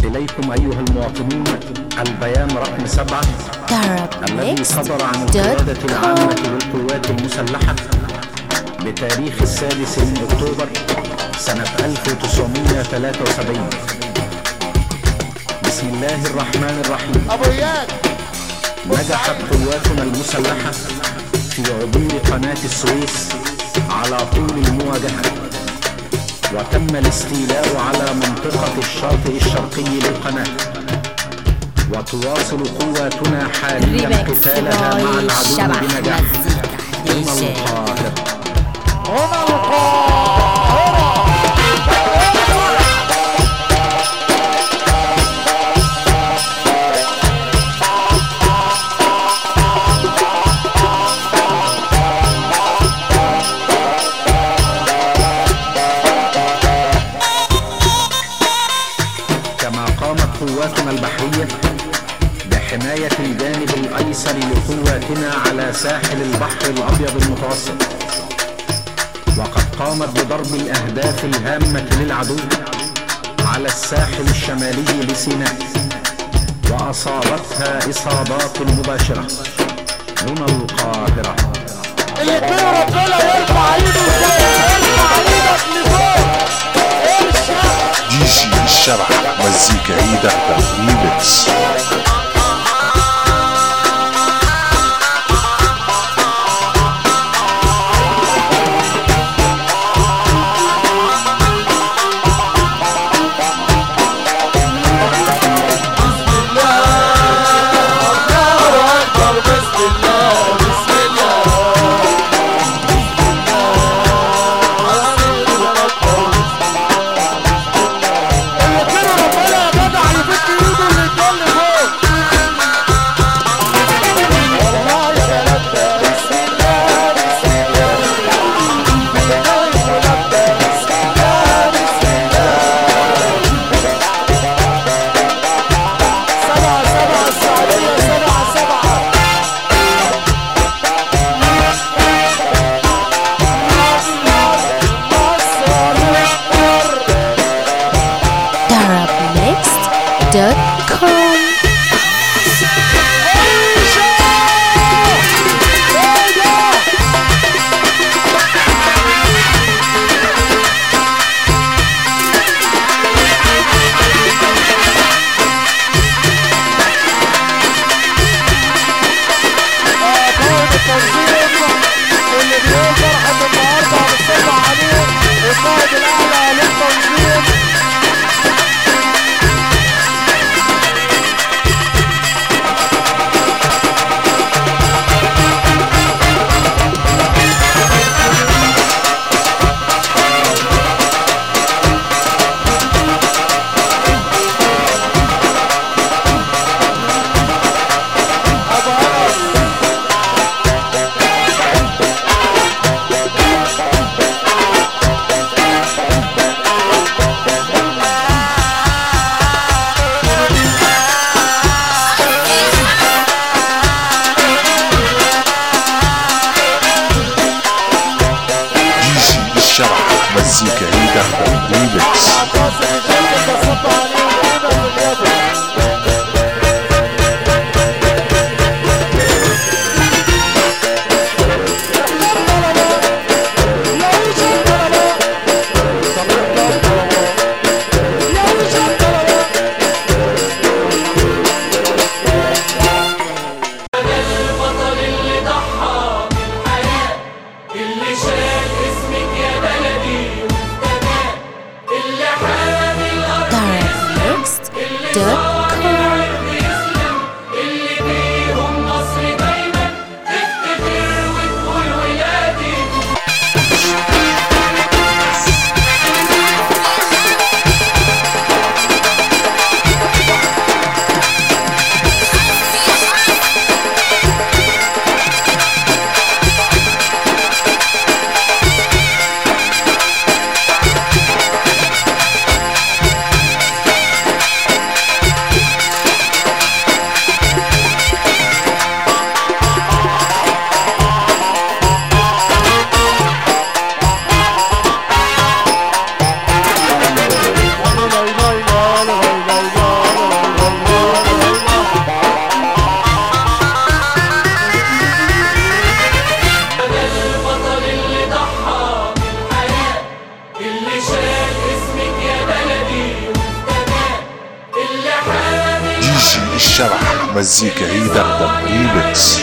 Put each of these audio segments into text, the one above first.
إليكم أيها المواطنون البيان رقم 7 الذي صدر عن القيادة العامة للقوات المسلحة بتاريخ 6 أكتوبر سنة 1973. بسم الله الرحمن الرحيم. نجحت قواتنا المسلحة في عبور قناة السويس على طول المواجهة، وتم الاستيلاء على منطقة الشاطئ الشرقي للقناة، وتواصل قواتنا حاليا قتالها مع العدو بنجاح. هنا القاهرة. قواتنا البحرية بحماية الجانب الأيسر لقواتنا على ساحل البحر الأبيض المتوسط، وقد قامت بضرب الأهداف الهامة للعدو على الساحل الشمالي لسيناء، وأصابتها إصابات مباشرة. هنا القاهرة. اللي كده ربنا يرفع ايده يرفع ايدك لفوق. دي جي الشبح مزيكا عيدة ريميكس. مزيكا عيدة ريميكس. الشبح مزيكا يدغدغ ريميكس.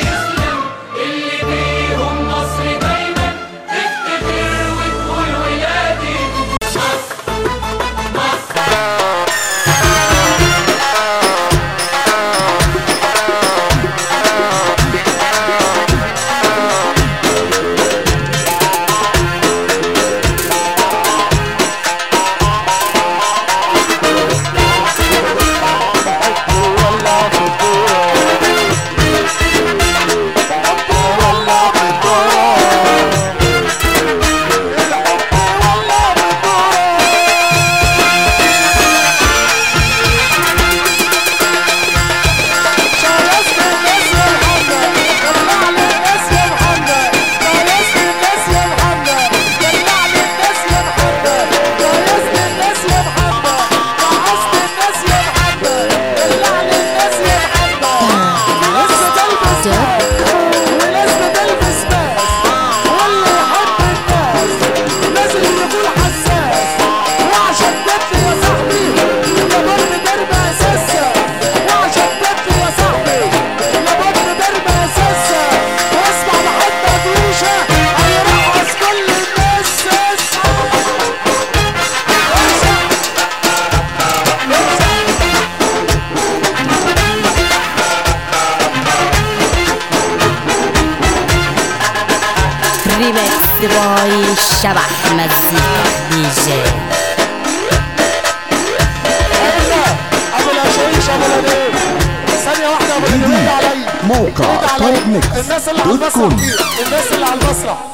ريمكس باي الشبح مزيكا دي جي. ابو العشيش ابو الهديف ثانية واحدة ابو الهديف عليا موقع توب ميكس الناس اللي على المسرح الناس اللي على المسرح